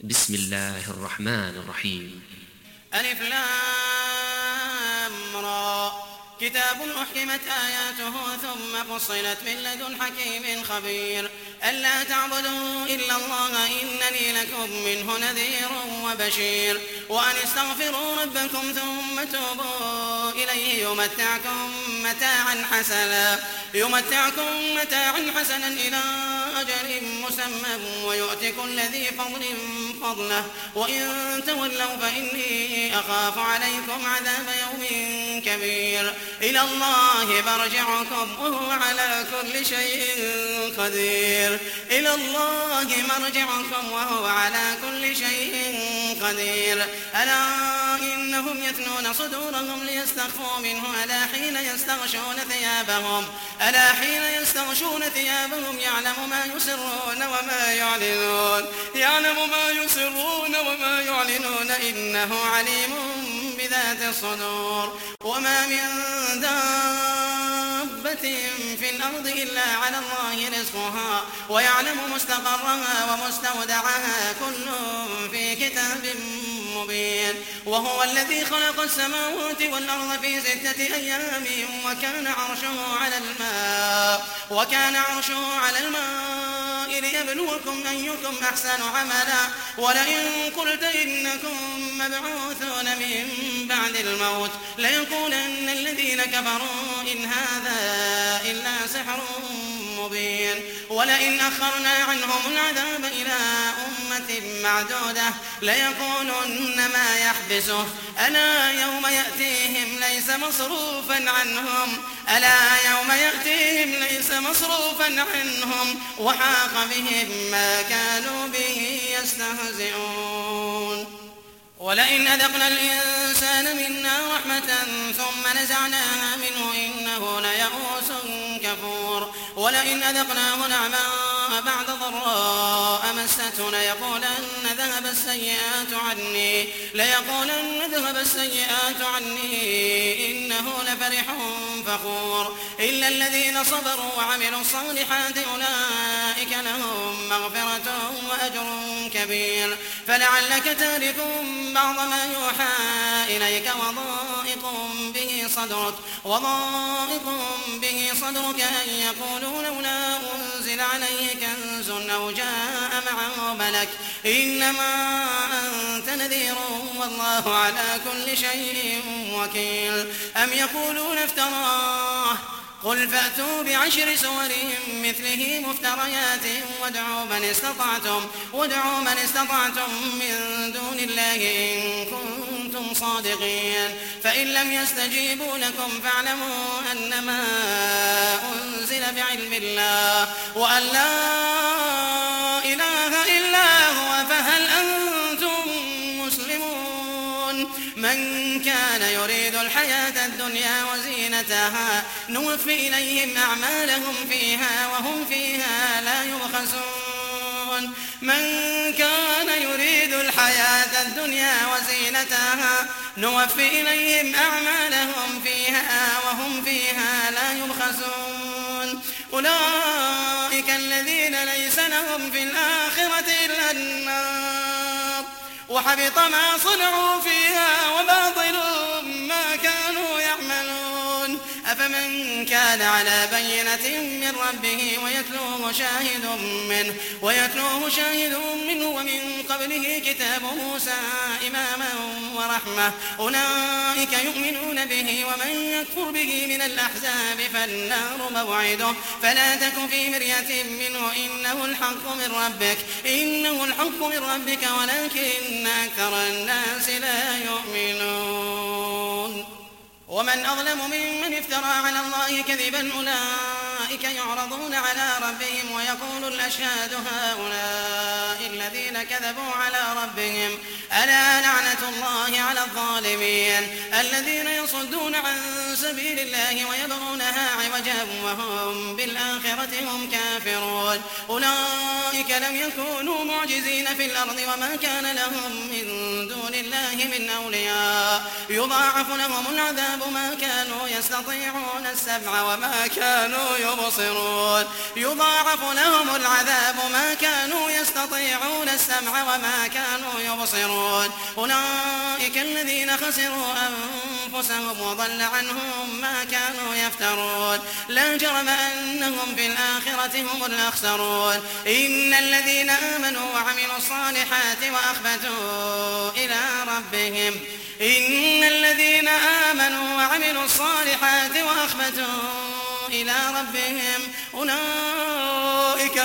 بسم الله الرحمن الرحيم. ألف لام را كتاب أحكمت آياته ثم فصلت من لدن حكيم خبير ألا تعبدوا إلا الله إنني لكم منه نذير وبشير وأن استغفروا ربكم ثم توبوا إليه يمتعكم متاعا حسنا إلى أجل مسمى ويؤتي كل ذي فضل فضله وإن تولوا فإني أخاف عليكم عذاب يوم كبير إلى الله مرجعكم وهو على كل شيء قدير ألا إنهم يثنون صدورهم ليستخفوا منه ألا حين يستغشون ثيابهم يعلم ما يسرون وما يعلنون إنه عليم بذات الصدور وما من دابة في الأرض إلا على الله رزقها ويعلم مستقرها ومستودعها كل في كتاب مبين وهو الذي خلق السماوات والأرض في 6 أيام وكان عرشه على الماء ليبلوكم أيكم أحسن عملا ولئن قلت إنكم مبعوثون من بعد الموت ليقولن الذين كفروا إن هذا إلا سحر مبين ولئن أخرنا عنهم العذاب إلى أمة معدودة ليقولن ما يحبسه ألا يوم يأتيهم ليس مصروفا عنهم وحاق بهم ما كانوا به يستهزئون ولئن أذقنا الإنسان منا رحمة ثم نزعناها منه إنه ليئوس كفور ولئن أذقناه نعماء بعد ضراء مسته ليقولن ذهب السيئات عني إنه لفرح فخور إلا الذين صبروا وعملوا الصالحات أولئك لهم مغفرة وأجر كبير فلعلك تارك بعض ما يوحى إليك وضائق به صدرك أن يقولوا لولا أنزل عليه كنز أو جاء معه ملك إنما أنت نذير والله على كل شيء وكيل أم يقولون افتراه قل فأتوا ب10 سور مثله مفتريات وادعوا من استطعتم من دون الله إن كنتم صادقين فإن لم يستجيبوا لكم فاعلموا أنما أنزل بعلم الله وأن لا إله إلا هو فهل أنتم مسلمون من كان يريد الحياة الدنيا وزينتها نوفي إليهم أعمالهم فيها وهم فيها لا يبخسون من كان يريد الحياة الدنيا وزينتها نوفي إليهم أعمالهم فيها وهم فيها لا يبخسون أولئك الذين ليس لهم في الآخرة إلا النار وحبط ما صنعوا فيها وباطل ما كانوا يعملون أفمن كان على بينة من ربه ويتلوه شاهد منه ومن قبله كتاب موسى إماما ورحمة أولئك يؤمنون به ومن يكفر به من الأحزاب فالنار موعده فلا تك في مرية منه إنه الحق من ربك ولكن أكثر الناس لا يؤمنون ومن أظلم ممن افترى على الله كذبا أولئك يعرضون على ربهم ويقول الأشهاد هؤلاء الذين كذبوا على ربهم ألا لعنة الله على الظالمين الذين يصدون عن سبيل الله ويبغونها عوجا وهم بالآخرة هم كافرون أولئك لم يكونوا معجزين في الأرض وما كان لهم من دون الله من أولياء يضاعف لهم العذاب ما كانوا يستطيعون السمع وما كانوا يبصرون يضاعف لهم العذاب ما كانوا يستطيعون السمع وما كانوا يبصرون أولئك الذين خسروا أنفسهم وضل عنهم ما كانوا يفترون لا جرم أنهم في الآخرة هم الأخسرون إن الذين آمنوا وعملوا الصالحات وأخبتوا إلى ربهم أولئك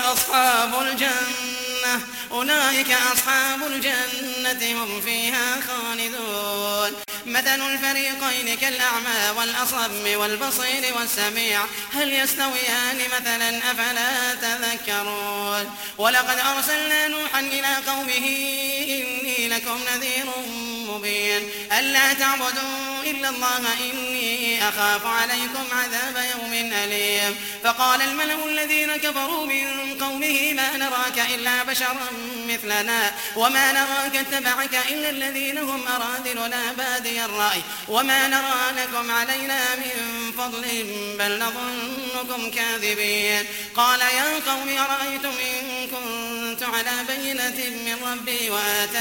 أصحاب الجنة هم فيها خالدون مثل الفريقين كالأعمى والأصم والبصير والسميع هل يستويان مثلا أفلا تذكرون ولقد أرسلنا نوحا إلى قومه إني لكم نذير مبين ألا تعبدوا إلا الله إني أخاف عليكم عذاب يوم أليم فقال الملأ الذين كفروا من قومه ما نراك إلا بشرا مثلنا وما نراك اتبعك إلا الذين هم أراذلنا بادي الرأي وما نرى لكم علينا من فضل بل نظنكم كاذبين قال يا قوم أرأيتم إن كنت على بينة من ربي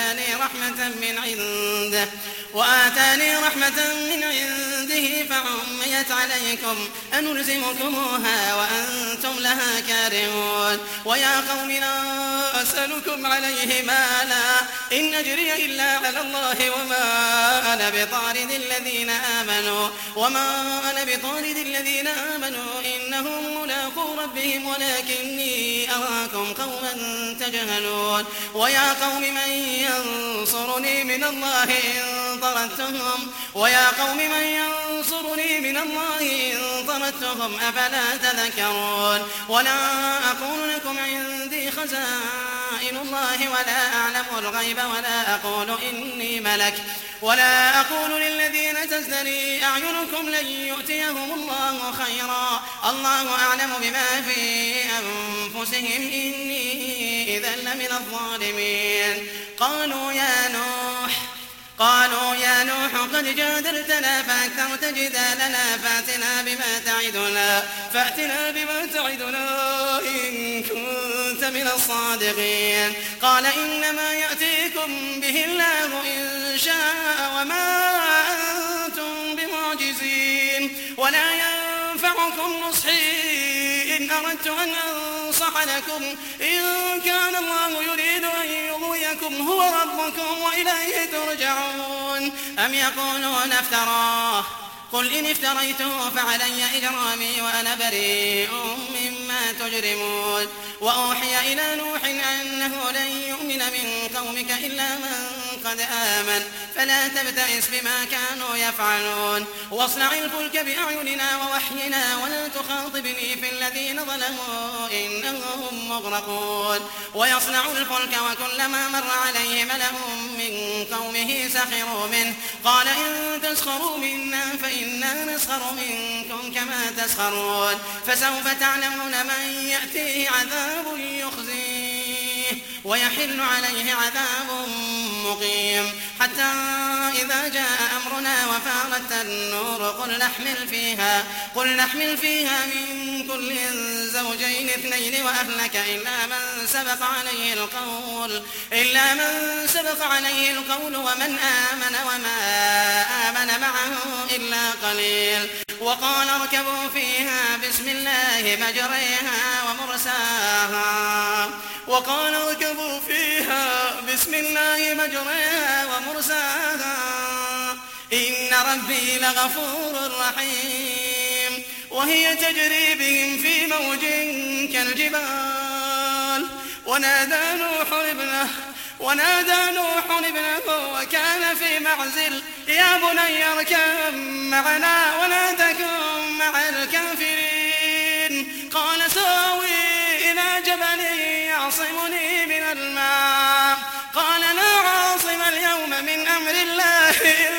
وآتاني رحمة من عنده فعميت عليكم أنلزمكموها وأنتم لها كارهون ويا قوم لا أسألكم عليه مالا إن أجري إلا على الله وما أنا بطارد الذين آمنوا إنهم ملاقو ربهم ولكني أراكم قوما تجهلون ويا قوم من ينصرني من الله إن طردتهم أفلا تذكرون ولا أقول لكم عندي خزائن الله ولا أعلم الغيب ولا أقول إني ملك ولا أقول للذين تزدري أعينكم لن يؤتيهم الله خيرا الله أعلم بما في أنفسهم إني إذا لمن الظالمين قالوا يا نوح قد جادلتنا فأكثرت جدالنا فأتنا بما تعدنا إن كنت من الصادقين قال إنما يأتيكم به الله إن شاء وما أنتم بمعجزين ولا ينفعكم نصحي إن أردت أن أنصح لكم إن كان الله يريد أن يغويكم هو ربكم وإليه ترجعون أم يقولون افتراه قل إن افتريته فعلي إجرامي وأنا بريء مما تجرمون وأوحي إلى نوح أنه لن يؤمن من قومك إلا من قد آمن فلا تبتئس بما كانوا يفعلون واصنع الفلك بأعيننا ووحينا ولا تخاطبني في الذين ظلموا إنهم مغرقون ويصنع الفلك وكلما مر عليه ملأ من قومه سخروا منه قال إن تسخروا منا فإنا نسخر منكم كما تسخرون فسوف تعلمون من يأتيه عذاب يخزيه ويحل عليه عذاب مقيم حتى إذا جاء أمرنا وفارت النور قل نحمل فيها من كل زوجين اثنين وأهلك إلا من سبق عليه القول ومن آمن وما آمن معه إلا قليل وقال اركبوا فيها بسم الله مجريها ومرساها إن ربي لغفور رحيم وهي تجري بهم في موج كالجبال ونادى نوح ابنه وكان في معزل يا بني اركب معنا ولا تكن مع الكافرين قال ساوي إلى جبل يعصمني من الماء قال لا عاصم اليوم من أمر الله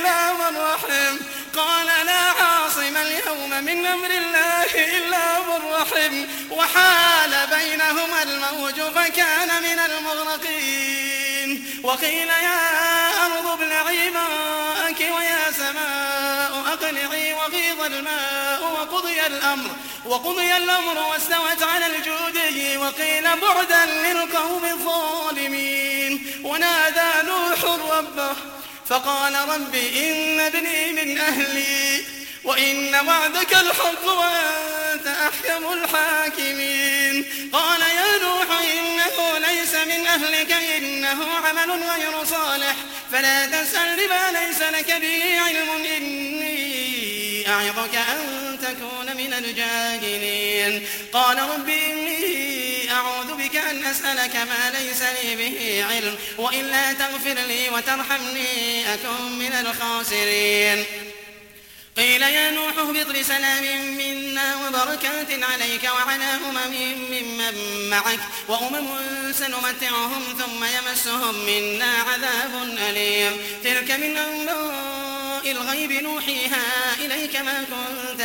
إلا من رحم وحال بينهما الموج فكان من المغرقين وقيل يا أرض ابلعي ماءك ويا سماء أقلعي وغيض الماء وقضي الأمر واستوت على الجودي وقيل بعدا للقوم الظالمين ونادى نوح ربه فقال رب إن ابني من أهلي وإن وعدك الحق وأنت أحكم الحاكمين قال يا نوح إنه ليس من أهلك إنه عمل غير صالح فلا تسأل بما ليس لك به علم إني أعظك أن تكون من الجاهلين قال رب إني أعوذ بك أن أسألك ما ليس لي به علم وإلا تغفر لي وترحمني أكن من الخاسرين قيل يا نوح اهبط بسلام منا وبركات عليك وعلى ممن معك وأمم سنمتعهم ثم يمسهم منا عذاب أليم تلك من أنباء الغيب نوحيها إليك ما كنت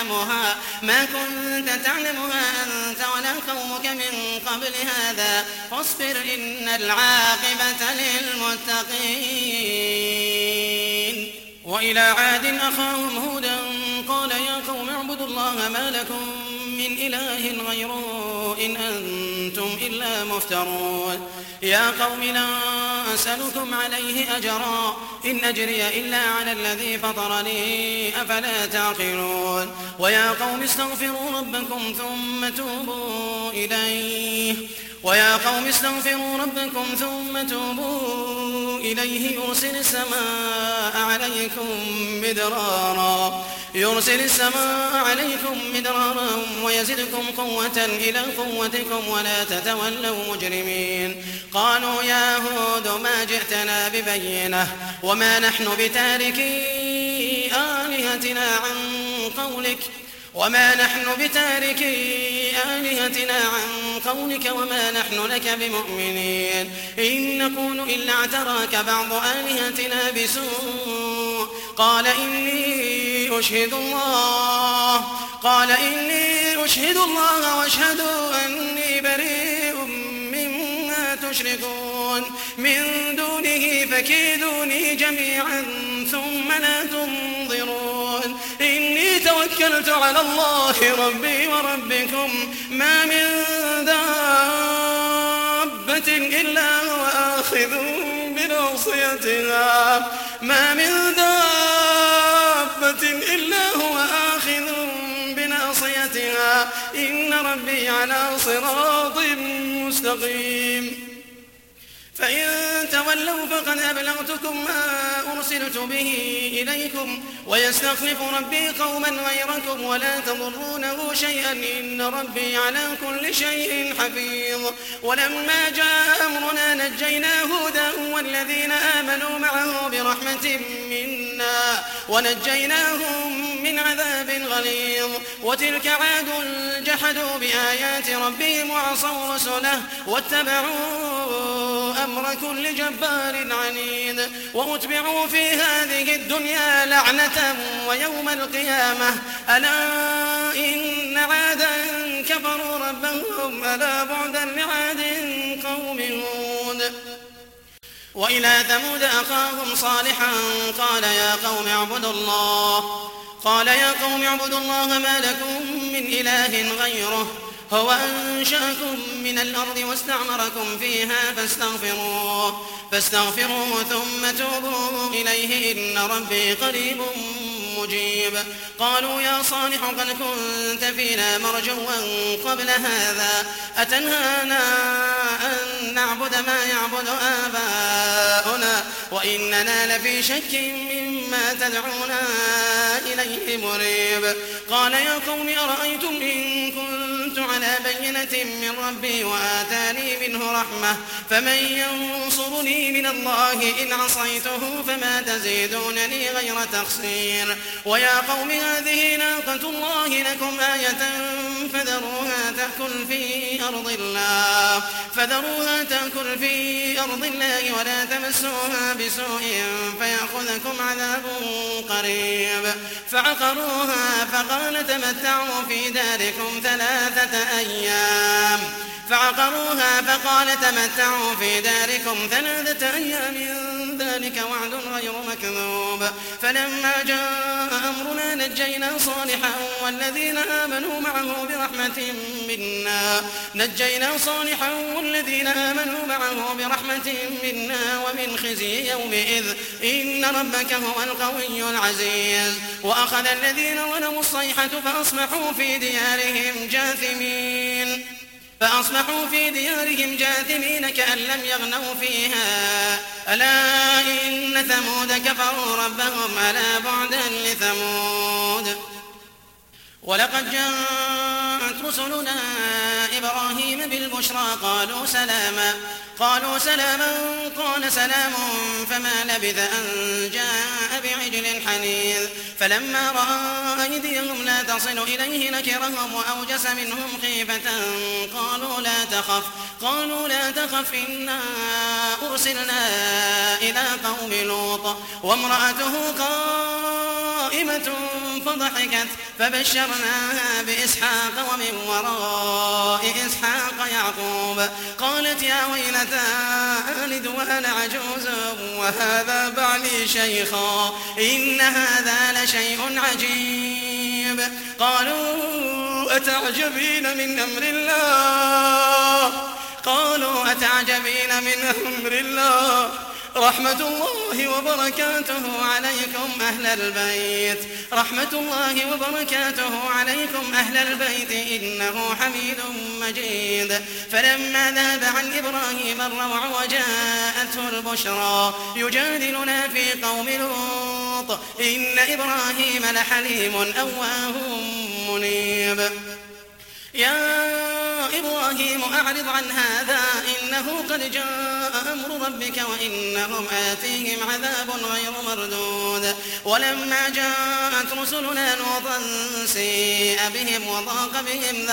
تعلمها أنت ولا قومك من قبل هذا فاصبر إن العاقبة للمتقين وإلى عاد أخاهم هودا قال يا قوم اعبدوا الله ما لكم من إله غيره إن أنتم إلا مفترون يا قوم لا أسألكم عليه أجرا إن أجري إلا على الذي فطرني أفلا تعقلون ويا قوم استغفروا ربكم ثم توبوا إليه يرسل السماء عليكم مدرارا ويزدكم قوة إلى قوتكم ولا تتولوا مجرمين قالوا يا هود ما جئتنا ببينة وما نحن بتاركي آلهتنا عن قولك وما نحن لك بمؤمنين إن نكون إلا اعتراك بعض آلهتنا بسوء قال إني أشهد الله واشهدوا أني بريء مما تشركون من دونه فكيدوني جميعا ثم لا تنظرون إني توكلت على الله ربي وربكم ما من دابة إلا هو آخذ بناصيتها إن ربي على صراط مستقيم فإن تولوا فقد أبلغتكم ما أرسلت به إليكم ويستخلف ربي قوما غيركم ولا تضرونه شيئا إن ربي على كل شيء حفيظ ولما جاء أمرنا نجينا هودا والذين آمنوا معه برحمة منا ونجيناهم من عذاب غليظ وتلك عاد جحدوا بآيات ربهم وعصوا رسله واتبعوا أمر كل جبار عنيد وأتبعوا في هذه الدنيا لعنة ويوم القيامة ألا إن عادا كفروا ربهم ألا بعدا لعاد قوم هود وإلى ثمود أخاهم صالحا قال يا قوم اعبدوا الله ما لكم من إله غيره هو أنشأكم من الأرض واستعمركم فيها فاستغفروه ثم توبوا إليه إن ربي قريب مجيب قالوا يا صالح قد كنت فينا مرجوا قبل هذا أتنهانا أن نعبد ما يعبد آباؤنا وإننا لفي شك مما تدعونا إليه مريب قال يا قوم أرأيتم إن كنت على بينة من ربي وآتاني منه رحمة فمن ينصرني من الله إن عصيته فما تزيدونني غير تخسير ويا قوم هذه ناقة الله لكم آية فذروها تأكل في أرض الله ولا تمسوها بسوء فيأخذكم عذاب قريب فعقروها فقال تمتعوا في داركم 3 أيام فعقروها فقال تمتعوا في داركم 3 أيام ذلك وعد غير مكذوب. فلما جاء أمرنا نجينا صالحا والذين آمنوا معه برحمة منا ومن خزي يومئذ إن ربك هو القوي العزيز. وأخذ الذين ظلموا الصيحة فأصبحوا في ديارهم جاثمين كأن لم يغنوا فيها ألا إن ثمود كفروا ربهم ألا بعدا لثمود. ولقد جاءت رسلنا إبراهيم بالبشرى قالوا سلاما قال سلام فما لبث أن جاء بعجل حنيذ. فلما رأى أيديهم لا تصل إليه نكرهم وأوجس منهم خيفة قالوا لا تخف إنا أرسلنا إلى قوم لوط وامرأته قائمة فضحكت فبشرناها بإسحاق ومن وراء إسحاق يعقوب. قالت يا ويلتى ألد وأنا عجوز وهذا بعلي شيخا إن هذا لشيء عجيب. قالوا أتعجبين من أمر الله رحمة الله وبركاته عليكم أهل البيت إنه حميد مجيد. فلما ذهب عن إبراهيم الروع وجاءته البشرى يجادلنا في قوم لوط إن إبراهيم لحليم أواه منيب. يا إبراهيم أعرض عن هذا إنه قد جاء أمر ربك وإنهم آتيهم عذاب غير مردود. ولما جاءت رسلنا لوطا سيء بهم وضاق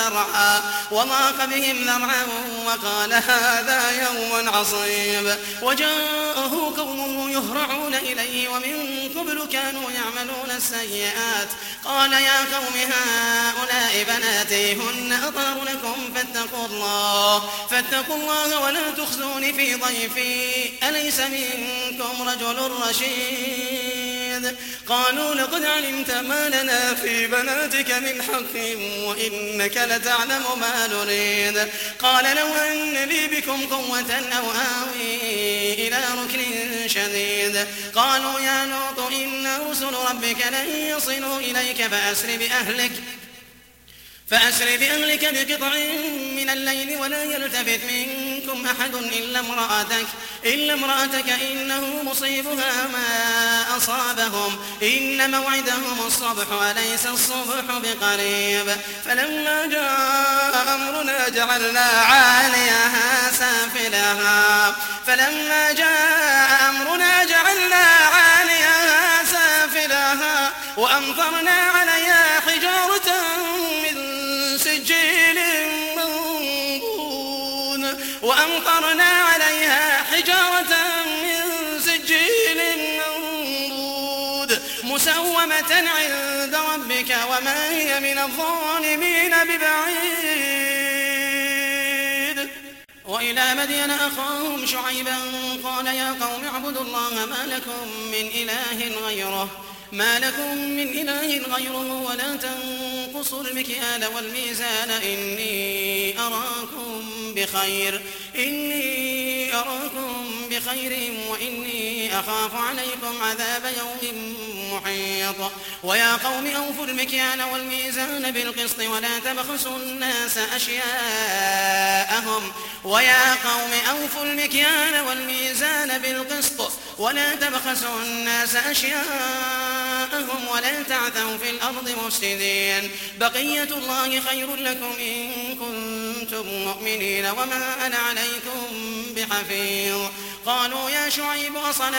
بهم ذرعا وقال هذا يوم عصيب. وجاءه قومه يهرعون إليه ومن قبل كانوا يعملون السيئات قال يا قوم هؤلاء بناتي هن أطهر لكم فاتقوا الله ولا تخزون في ضيفي أليس منكم رجل رشيد. قالوا لقد علمت ما لنا في بناتك من حق وإنك لتعلم ما نريد. قال لو أن لي بكم قوة أو آوي إلى ركن شديد. قالوا يا لوط إن رسل ربك لن يصلوا إليك فأسر بأهلك بقطع من الليل ولا يلتفت منكم أحد إلا امرأتك إنه مصيبها ما أصابهم إن موعدهم الصبح أليس الصبح بقريب. فلما جاء أمرنا جعلنا عاليها سافلها وأمطرنا عليها حجارة من سجيل منضود مسومة عند ربك وما هي من الظالمين ببعيد. وإلى مدين أخاهم شعيبا قال يا قوم اعبدوا الله ما لكم من إله غيره ولا تنقصوا المكيال والميزان إني أراكم بخير وإني أخاف عليكم عذاب يوم محيط. ويا قوم أوفوا المكيال والميزان بالقسط ولا تبخسوا الناس أشياءهم ولا تعثوا في الأرض مفسدين. بقية الله خير لكم إن كنتم مؤمنين وما أنا عليكم بحفيظ. قالوا يا شعيب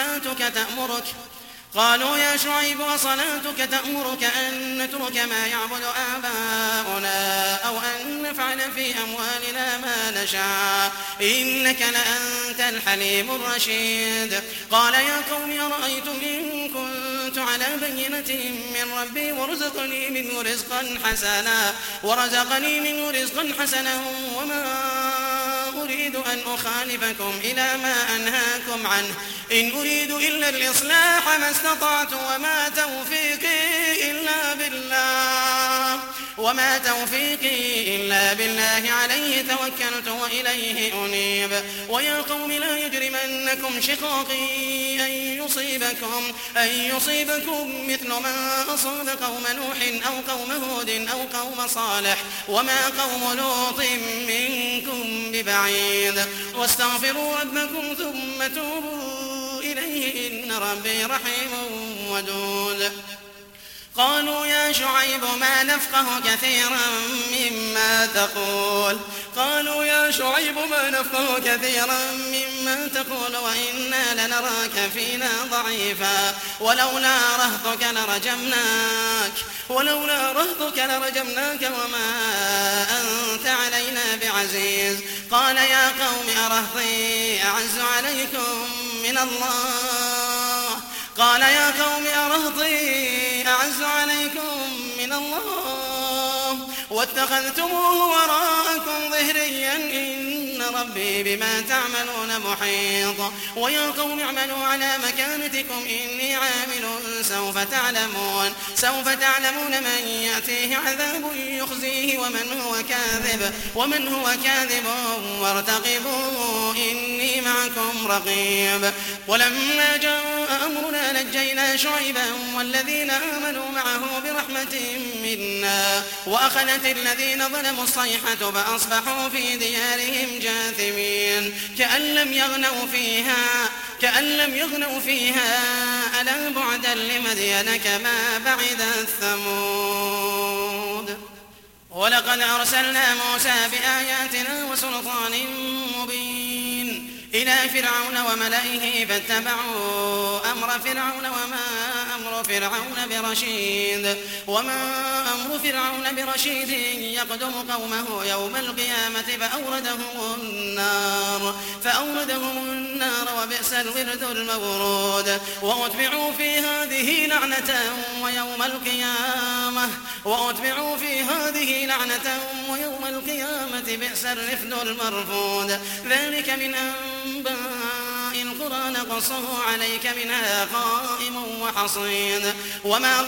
أصلاتك تأمرك أن نترك ما يعبد آباؤنا أو أن نفعل في أموالنا ما نشاء إنك لأنت الحليم الرشيد. قال يا قوم أرأيتم إن كنت على بينة من ربي ورزقني منه رزقا حسنا وما أريد أن أخالفكم إلى ما أنهاكم عنه إن أريد إلا الإصلاح ما استطعت وما توفيقي إلا بالله عليه توكلت وإليه أنيب ويا قوم لا يجرمنكم شقاقي أن يصيبكم مثل ما أصاب قوم نوح أو قوم هود أو قوم صالح وما قوم لوط منكم ببعيد واستغفروا ربكم ثم توبوا إليه إن ربي رحيم ودود قالوا يا شعيب ما نفقه كثيرا مما تقول وإنا لنراك فينا ضعيفا ولولا رهطك لرجمناك وما أنت علينا بعزيز قال يا قوم أرهطي أعز عليكم من الله واتخذتموه وراءكم ظهريا إن ربي بما تعملون محيط ويا قوم اعملوا على مكانتكم إني عامل سوف تعلمون من يأتيه عذاب يخزيه ومن هو كاذب وارتقبوا إني معكم رقيب ولما جاء أمرنا نجينا شعيبا والذين آمنوا معه برحمة منا وأخذت الذين ظلموا الصيحة فأصبحوا في ديارهم جاثمين كأن لم يغنوا فيها ألا بعدا لمدين كما بعدت ثمود ولقد أرسلنا موسى بآياتنا وسلطان مبين إلى فرعون وملئه فاتبعوا أمر فرعون وما أمر فرعون برشيد يقدم قومه يوم القيامة فأوردهم النار وبئس الورد المورود وأتبعوا في هذه لعنة ويوم القيامة بئس الرفد المرفود ذلك من أنباء القرى نقصه عليك منها قائم وحصيد وما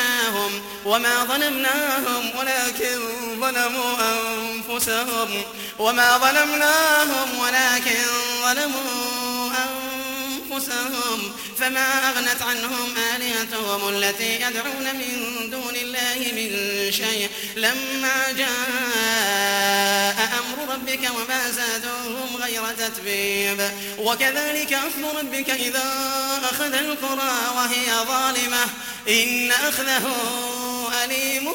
ظلمناهم ولكن ظلموا أنفسهم فما أغنت عنهم آلهتهم التي يدعون من دون الله من شيء لما جاء أمر ربك وما زادوهم غير تتبيب وكذلك أخذ ربك إذا أخذ القرى وهي ظالمة إن أخذه أليم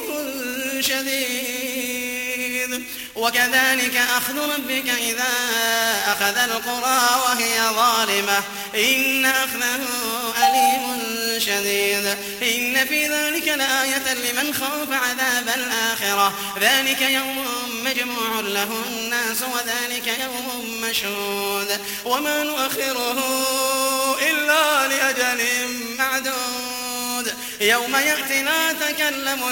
شديد وكذلك أخذ ربك إذا أخذ القرى وهي ظالمة إن أخذه أليم شديد إن في ذلك لآية لمن خاف عذاب الآخرة ذلك يوم مجموع له الناس وذلك يوم مشهود وما نؤخره إلا لأجل معدود يوم يأتي لا تكلم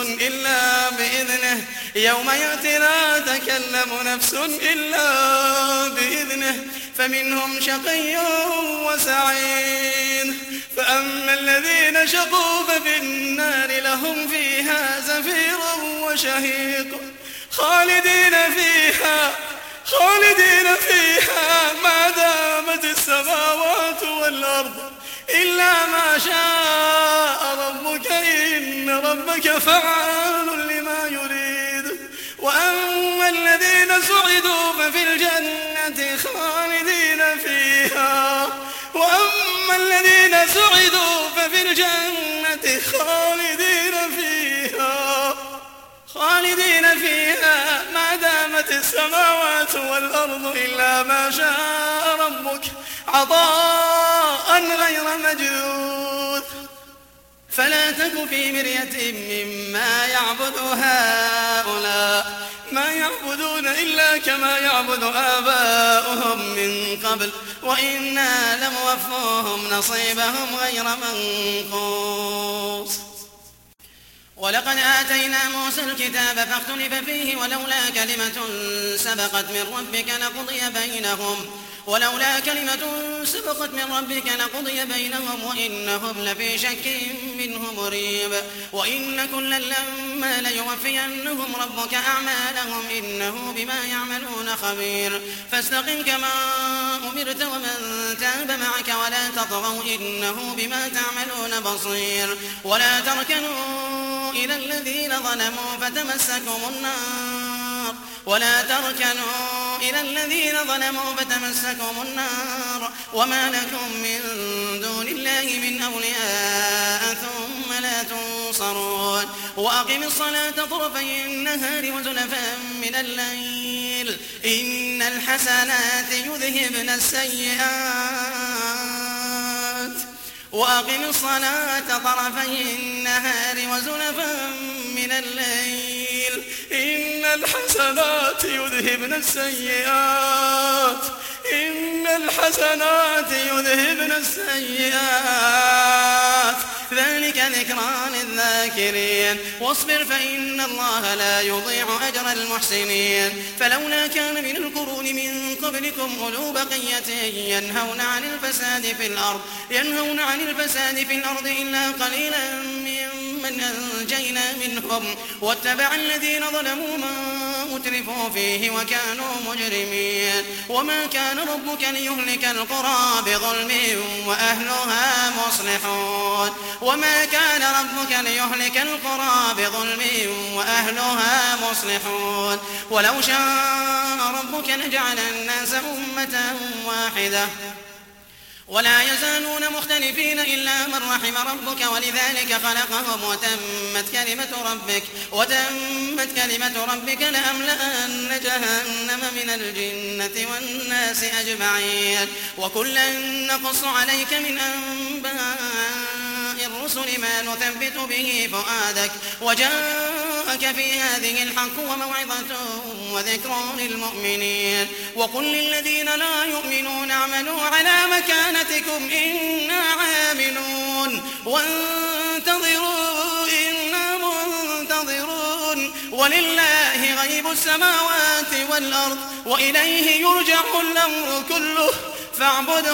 نفس إلا بإذنه فمنهم شقي وسعيد فأما الذين شقوا ففي النار لهم فيها زفير وشهيق خالدين فيها ما دامت السماوات والأرض إلا ما شاء ربك إن ربك فعال لما يريد وأما الذين سعدوا ففي الجنة خالدين فيها ما دامت السماوات والأرض إلا ما شاء ربك عطاء غير مجذوذ فلا تك في مرية مما يعبد هؤلاء ما يعبدون إلا كما يعبد آباؤهم من قبل وإنا لموفوهم نصيبهم غير منقوص ولقد آتينا موسى الكتاب فاختلف فيه ولولا كلمة سبقت من ربك لقضي بينهم وإنهم لفي شك منه مريب وإن كلا لما ليوفينهم ربك أعمالهم إنه بما يعملون خبير فاستقم كما أمرت ومن تاب معك ولا تطغوا إنه بما تعملون بصير ولا تركنوا إلى الذين ظلموا فتمسكم النار وما لكم من دون الله من أولياء ثم لا تنصرون وأقم الصلاة طرفي النهار وزلفا من الليل إن الحسنات يذهبن السيئات ذلك ذكرى للذاكرين واصبر فإن الله لا يضيع أجر المحسنين فلولا كان من القرون من قبلكم أولو بقية ينهون عن الفساد في الأرض إلا قليلا ممن أنجينا منهم واتبع الذين ظلموا ما أترفوا فيه وكانوا مجرمين وما كان ربك ليهلك القرى بظلم وأهلها مصلحون ولو شاء ربك لجعل الناس أمة واحدة ولا يزالون مختلفين إلا من رحم ربك ولذلك خلقهم وتمت كلمة ربك لأملأن جهنم من الجنة والناس أجمعين وكلا نقص عليك من أنباء الرسل ما نثبت به فؤادك وجاءك في هذه الحق وموعظة وذكر للمؤمنين وقل للذين لا يؤمنون اعملوا على مكانتكم إنا عاملون وانتظروا إنا منتظرون ولله غيب السماوات والأرض وإليه يرجع الأمر كله فاعبده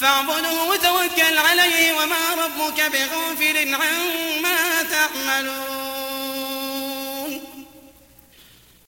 وتوكل عليه وما ربك بغافل عما تعملون